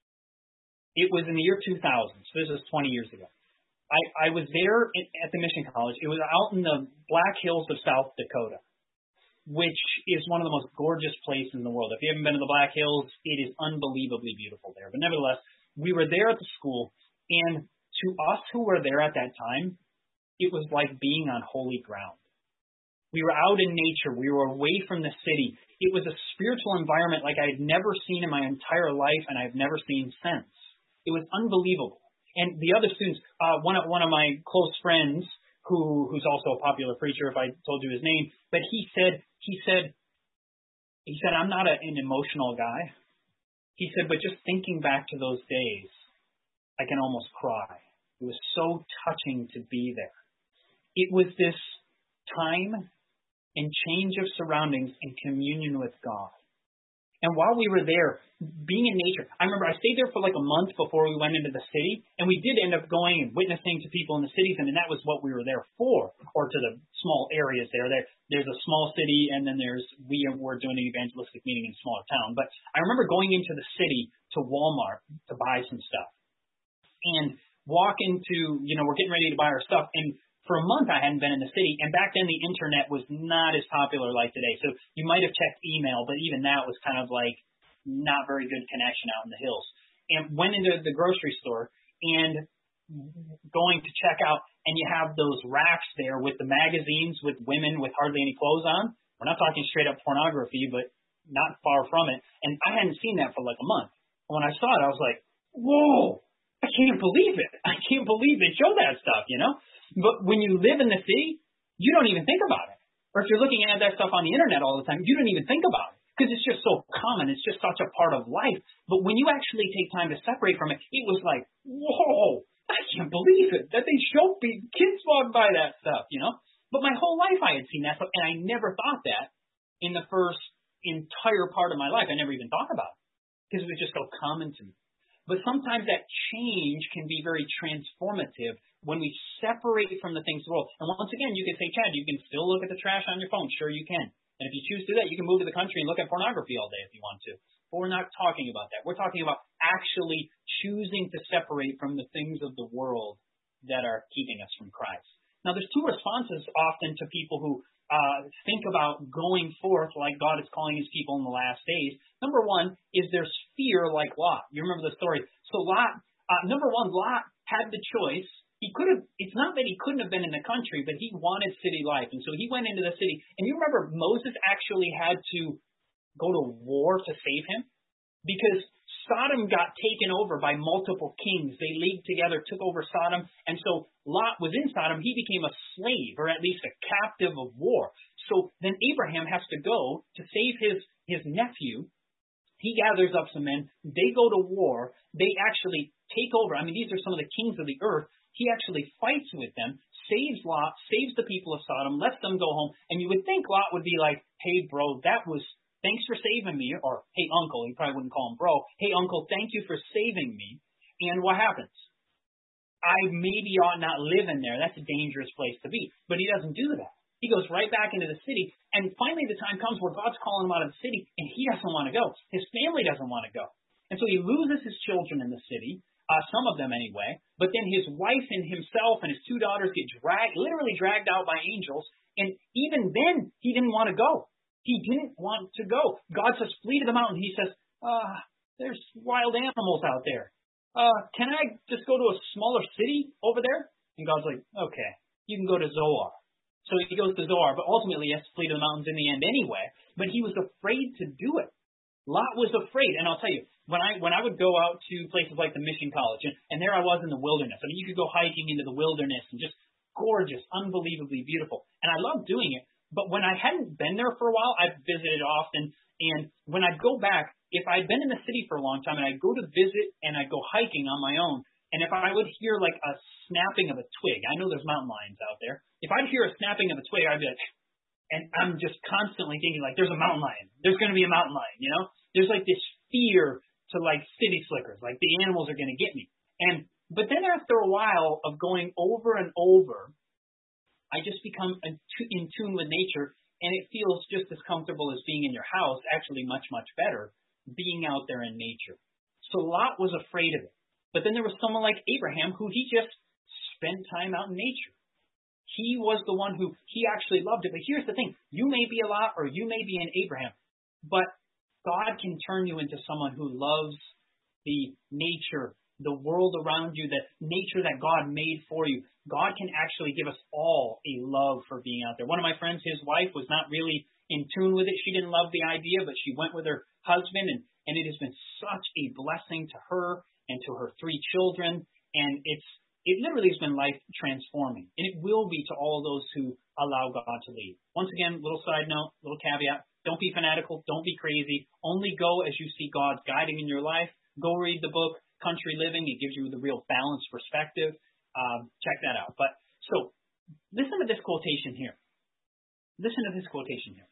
it was in the year 2000, so this is 20 years ago. I was there at the Mission College. It was out in the Black Hills of South Dakota, which is one of the most gorgeous places in the world. If you haven't been to the Black Hills, it is unbelievably beautiful there. But nevertheless, we were there at the school, and to us who were there at that time, it was like being on holy ground. We were out in nature. We were away from the city. It was a spiritual environment like I had never seen in my entire life, and I've never seen since. It was unbelievable. And the other students, one of my close friends, who's also a popular preacher, if I told you his name, but he said, I'm not an emotional guy. He said, but just thinking back to those days, I can almost cry. It was so touching to be there. It was this time and change of surroundings and communion with God. And while we were there, being in nature, I remember I stayed there for like a month before we went into the city, and we did end up going and witnessing to people in the cities, and that was what we were there for, or to the small areas there. There's a small city, and then we were doing an evangelistic meeting in a smaller town. But I remember going into the city to Walmart to buy some stuff, and walk into, we're getting ready to buy our stuff, and for a month I hadn't been in the city, and back then the internet was not as popular like today. So you might have checked email, but even that was kind of like not very good connection out in the hills. And went into the grocery store and going to check out, and you have those racks there with the magazines with women with hardly any clothes on. We're not talking straight up pornography, but not far from it. And I hadn't seen that for like a month. And when I saw it, I was like, whoa, I can't believe it. I can't believe they show that stuff, But when you live in the city, you don't even think about it. Or if you're looking at that stuff on the internet all the time, you don't even think about it because it's just so common. It's just such a part of life. But when you actually take time to separate from it, it was like, whoa, I can't believe it that they show kids walk by that stuff, But my whole life I had seen that stuff, and I never thought that in the first entire part of my life. I never even thought about it because it was just so common to me. But sometimes that change can be very transformative when we separate from the things of the world. And once again, you can say, Chad, you can still look at the trash on your phone. Sure, you can. And if you choose to do that, you can move to the country and look at pornography all day if you want to. But we're not talking about that. We're talking about actually choosing to separate from the things of the world that are keeping us from Christ. Now, there's two responses often to people who think about going forth like God is calling his people in the last days. Number one is there's fear like Lot. You remember the story. So Lot, number one, Lot had the choice. He could have, it's not that he couldn't have been in the country, but he wanted city life. And so he went into the city. And you remember Moses actually had to go to war to save him because Sodom got taken over by multiple kings. They leagued together, took over Sodom. And so Lot was in Sodom. He became a slave, or at least a captive of war. So then Abraham has to go to save his nephew. He gathers up some men. They go to war. They actually take over. I mean, these are some of the kings of the earth. He actually fights with them, saves Lot, saves the people of Sodom, lets them go home. And you would think Lot would be like, hey, bro, thanks for saving me. Or, hey, uncle. He probably wouldn't call him bro. Hey, uncle, thank you for saving me. And what happens? I maybe ought not live in there. That's a dangerous place to be. But he doesn't do that. He goes right back into the city. And finally the time comes where God's calling him out of the city, and he doesn't want to go. His family doesn't want to go. And so he loses his children in the city, some of them anyway. But then his wife and himself and his two daughters get literally dragged out by angels. And even then, he didn't want to go. He didn't want to go. God says, flee to the mountain. He says, there's wild animals out there. Can I just go to a smaller city over there? And God's like, okay, you can go to Zoar. So he goes to Zoar, but ultimately he has to flee to the mountains in the end anyway. But he was afraid to do it. Lot was afraid. And I'll tell you, when I would go out to places like the Mission College, and there I was in the wilderness. I mean, you could go hiking into the wilderness and just gorgeous, unbelievably beautiful. And I loved doing it. But when I hadn't been there for a while, I've visited often. And when I'd go back, if I'd been in the city for a long time and I'd go to visit and I'd go hiking on my own, and if I would hear like a snapping of a twig, I know there's mountain lions out there. If I'd hear a snapping of a twig, I'd be like, and I'm just constantly thinking like, there's a mountain lion. There's going to be a mountain lion, There's like this fear to like city slickers, like the animals are going to get me. But then after a while of going over and over, I just become in tune with nature, and it feels just as comfortable as being in your house, actually much, much better, being out there in nature. So Lot was afraid of it. But then there was someone like Abraham who he just spent time out in nature. He was the one who, he actually loved it. But here's the thing. You may be a Lot or you may be an Abraham, but God can turn you into someone who loves the nature, the world around you, the nature that God made for you. God can actually give us all a love for being out there. One of my friends, his wife was not really in tune with it. She didn't love the idea, but she went with her husband, and it has been such a blessing to her and to her 3 children. And it literally has been life transforming. And it will be to all those who allow God to lead. Once again, little side note, little caveat. Don't be fanatical. Don't be crazy. Only go as you see God guiding in your life. Go read the book, Country Living. It gives you the real balanced perspective. Check that out. But so listen to this quotation here. Listen to this quotation here.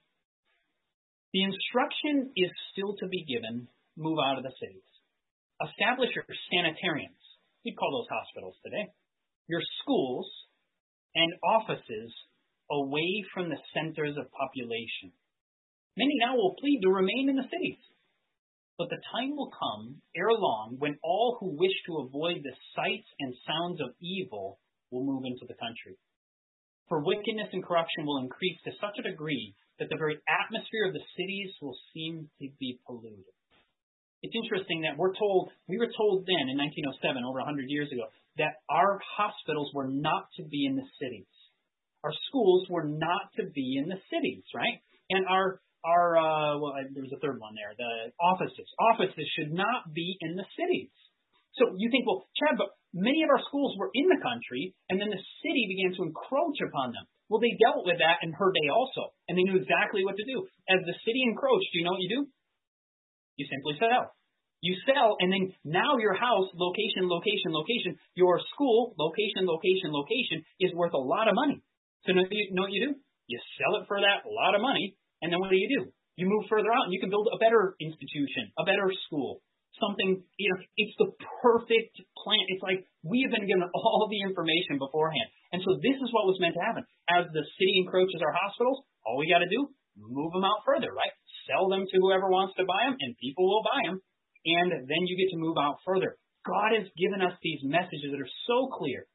The instruction is still to be given, move out of the cities. Establish your sanitariums. We'd call those hospitals today. Your schools and offices away from the centers of population. Many now will plead to remain in the cities. But the time will come, ere long, when all who wish to avoid the sights and sounds of evil will move into the country. For wickedness and corruption will increase to such a degree that the very atmosphere of the cities will seem to be polluted. It's interesting that we were told then in 1907, over 100 years ago, that our hospitals were not to be in the cities. Our schools were not to be in the cities, right? And there was a third one there, the offices. Offices should not be in the cities. So you think, well, Chad, but many of our schools were in the country, and then the city began to encroach upon them. Well, they dealt with that in her day also, and they knew exactly what to do. As the city encroached, do you know what you do? You simply sell. You sell, and then now your house, location, your school, location, is worth a lot of money. So you know what you do? You sell it for that lot of money, and then what do? You move further out, and you can build a better institution, a better school, something, it's the perfect plan. It's like we have been given all the information beforehand. And so this is what was meant to happen. As the city encroaches our hospitals, all we got to do, move them out further, right? Sell them to whoever wants to buy them, and people will buy them. And then you get to move out further. God has given us these messages that are so clear.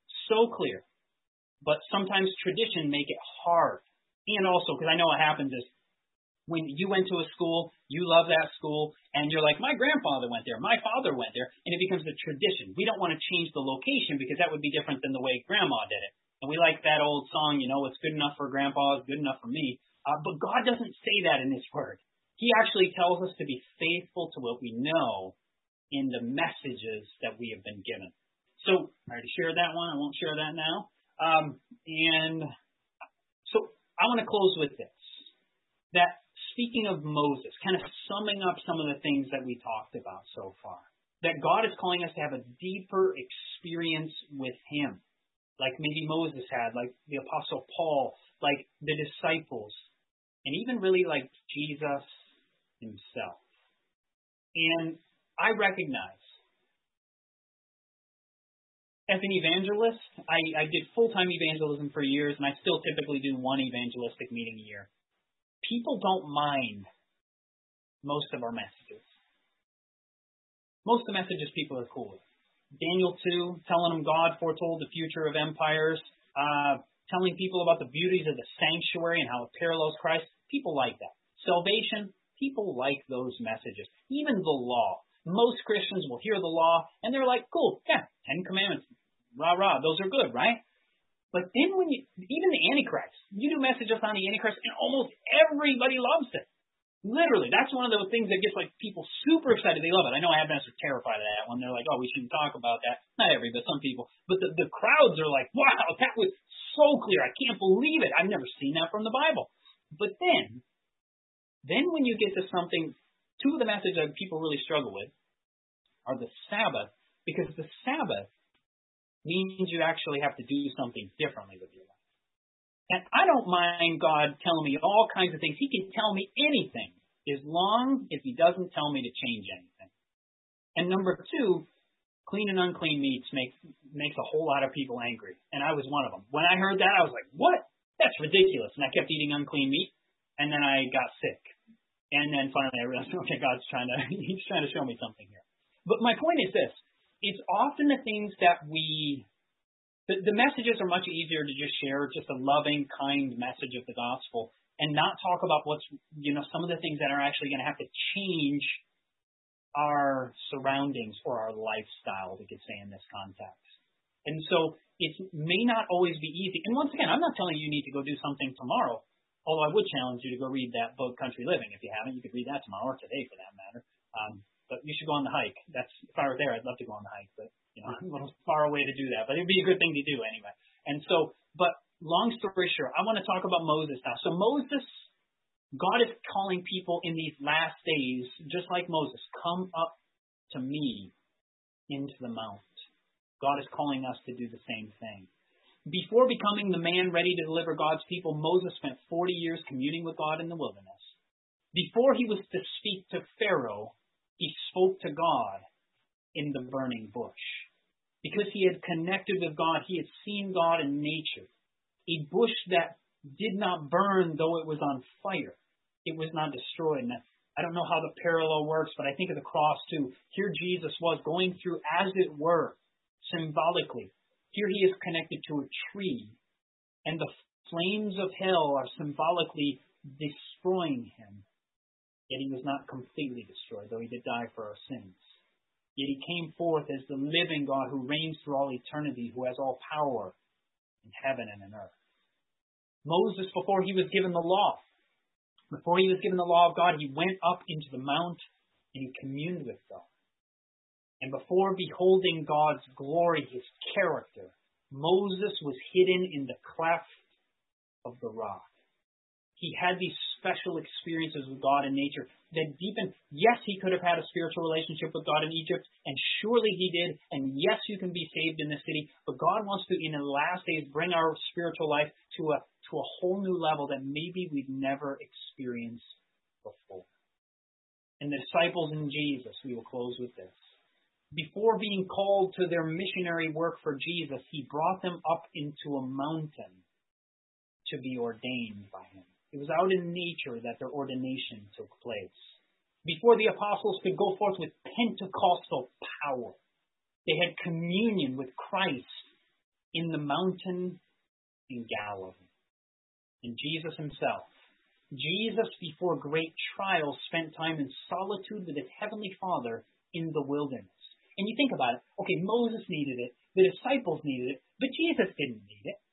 But sometimes tradition make it hard. And also, because I know what happens is when you went to a school, you love that school, and you're like, my grandfather went there, my father went there, and it becomes a tradition. We don't want to change the location because that would be different than the way grandma did it. And we like that old song, what's good enough for grandpa is good enough for me. But God doesn't say that in His Word. He actually tells us to be faithful to what we know in the messages that we have been given. So I already shared that one. I won't share that now. And so I want to close with this. That speaking of Moses, kind of summing up some of the things that we talked about so far, that God is calling us to have a deeper experience with Him, like maybe Moses had, like the Apostle Paul, like the disciples, and even really like Jesus Himself. And I recognize, as an evangelist, I did full-time evangelism for years, and I still typically do one evangelistic meeting a year. People don't mind most of our messages. Most of the messages people are cool with. Daniel 2, telling them God foretold the future of empires, telling people about the beauties of the sanctuary and how it parallels Christ. People like that. Salvation, people like those messages. Even the law. Most Christians will hear the law, and they're like, cool, yeah, 10 Commandments, rah, those are good, right? But then even the Antichrist, you do messages on the Antichrist, and almost everybody loves it. Literally, that's one of those things that gets people super excited. They love it. I know Adventists are terrified of that when they're like, oh, we shouldn't talk about that. Not everybody, but some people. But the crowds are like, wow, that was so clear. I can't believe it. I've never seen that from the Bible. But then when you get to something, two of the messages that people really struggle with are the Sabbath, because the Sabbath means you actually have to do something differently with your life. And I don't mind God telling me all kinds of things. He can tell me anything as long as He doesn't tell me to change anything. And number two, clean and unclean meats makes a whole lot of people angry. And I was one of them. When I heard that, I was like, what? That's ridiculous. And I kept eating unclean meat, and then I got sick. And then finally I realized, okay, He's trying to show me something here. But my point is this. It's often the things that the messages are much easier to just share just a loving, kind message of the gospel and not talk about some of the things that are actually going to have to change our surroundings or our lifestyle, we could say in this context. And so it may not always be easy. And once again, I'm not telling you need to go do something tomorrow, although I would challenge you to go read that book, Country Living. If you haven't, you could read that tomorrow or today for that matter. But you should go on the hike. If I were there, I'd love to go on the hike, but I'm a little far away to do that. But it'd be a good thing to do anyway. And so, but long story short, I want to talk about Moses now. So Moses, God is calling people in these last days, just like Moses, come up to me into the mount. God is calling us to do the same thing. Before becoming the man ready to deliver God's people, Moses spent 40 years communing with God in the wilderness. Before he was to speak to Pharaoh, he spoke to God in the burning bush. Because he had connected with God, he had seen God in nature. A bush that did not burn though it was on fire. It was not destroyed. And I don't know how the parallel works, but I think of the cross too. Here Jesus was going through, as it were, symbolically. Here he is connected to a tree, and the flames of hell are symbolically destroying him. Yet he was not completely destroyed, though he did die for our sins. Yet he came forth as the living God who reigns through all eternity, who has all power in heaven and in earth. Moses, before he was given the law of God, he went up into the mount and he communed with God. And before beholding God's glory, his character, Moses was hidden in the cleft of the rock. He had these special experiences with God in nature that deepened. Yes, he could have had a spiritual relationship with God in Egypt, and surely he did. And yes, you can be saved in the city. But God wants to, in the last days, bring our spiritual life to a whole new level that maybe we've never experienced before. And the disciples in Jesus, we will close with this. Before being called to their missionary work for Jesus, he brought them up into a mountain to be ordained by him. It was out in nature that their ordination took place. Before the apostles could go forth with Pentecostal power, they had communion with Christ in the mountain in Galilee. And Jesus himself, Jesus before great trials spent time in solitude with his heavenly Father in the wilderness. And you think about it, okay, Moses needed it, the disciples needed it, but Jesus didn't need it.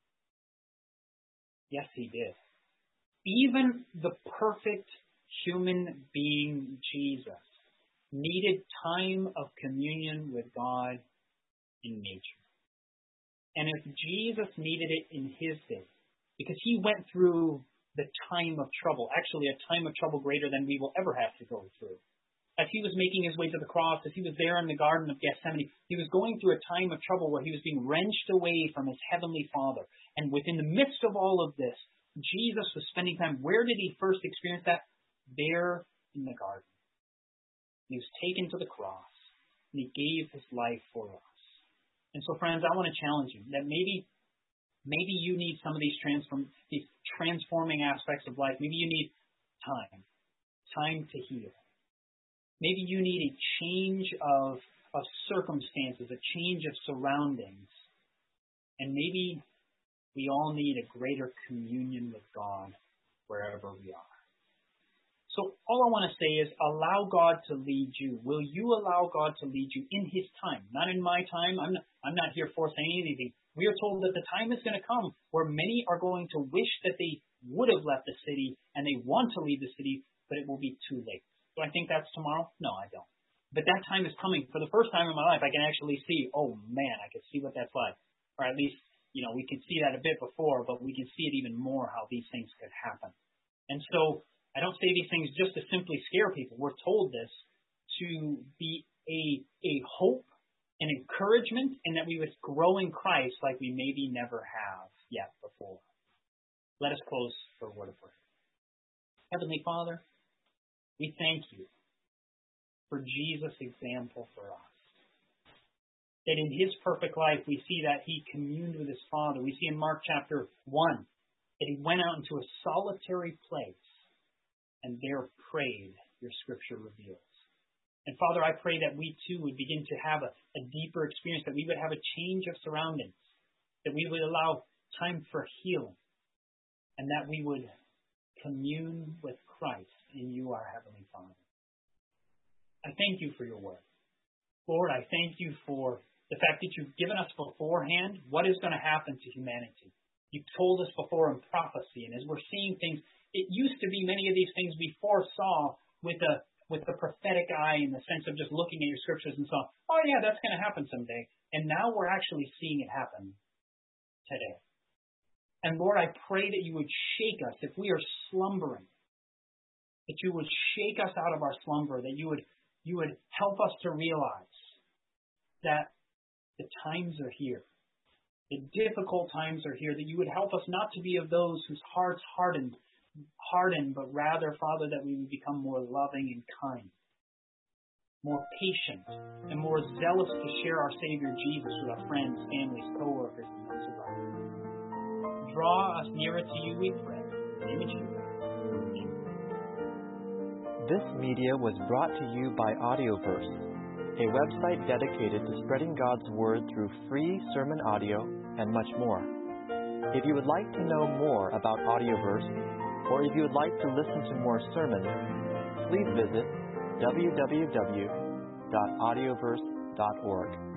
Yes, he did. Even the perfect human being, Jesus, needed time of communion with God in nature. And if Jesus needed it in his day, because he went through the time of trouble, actually a time of trouble greater than we will ever have to go through. As he was making his way to the cross, as he was there in the Garden of Gethsemane, he was going through a time of trouble where he was being wrenched away from his heavenly Father. And within the midst of all of this, Jesus was spending time. Where did he first experience that? There in the garden. He was taken to the cross, and he gave his life for us. And so, friends, I want to challenge you that maybe you need some of these transforming aspects of life. Maybe you need time to heal. Maybe you need a change of circumstances, a change of surroundings. And maybe we all need a greater communion with God wherever we are. So all I want to say is allow God to lead you. Will you allow God to lead you in his time? Not in my time. I'm not here forcing anything. We are told that the time is going to come where many are going to wish that they would have left the city and they want to leave the city, but it will be too late. Do I think that's tomorrow? No, I don't. But that time is coming. For the first time in my life, I can actually see, oh man, I can see what that's like. Or at least, we could see that a bit before, but we can see it even more how these things could happen. And so I don't say these things just to simply scare people. We're told this to be a hope, an encouragement, and that we would grow in Christ like we maybe never have yet before. Let us close for a word of prayer. Heavenly Father, we thank you for Jesus' example for us. That in his perfect life, we see that he communed with his Father. We see in Mark chapter 1 that he went out into a solitary place and there prayed, your Scripture reveals. And Father, I pray that we too would begin to have a deeper experience, that we would have a change of surroundings, that we would allow time for healing, and that we would commune with Christ in you, our Heavenly Father. I thank you for your word. Lord, I thank you for the fact that you've given us beforehand what is going to happen to humanity. You've told us before in prophecy, and as we're seeing things, it used to be many of these things we foresaw with the prophetic eye, in the sense of just looking at your scriptures and saw, oh yeah, that's going to happen someday. And now we're actually seeing it happen today. And Lord, I pray that you would shake us if we are slumbering, that you would shake us out of our slumber, that you would help us to realize that the times are here. The difficult times are here, that you would help us not to be of those whose hearts hardened, but rather, Father, that we would become more loving and kind, more patient, and more zealous to share our Savior Jesus with our friends, families, co-workers, and those around us. Draw us nearer to you, we pray. In the name of Jesus. This media was brought to you by Audioverse, a website dedicated to spreading God's Word through free sermon audio and much more. If you would like to know more about Audioverse, or if you would like to listen to more sermons, please visit www.audioverse.org.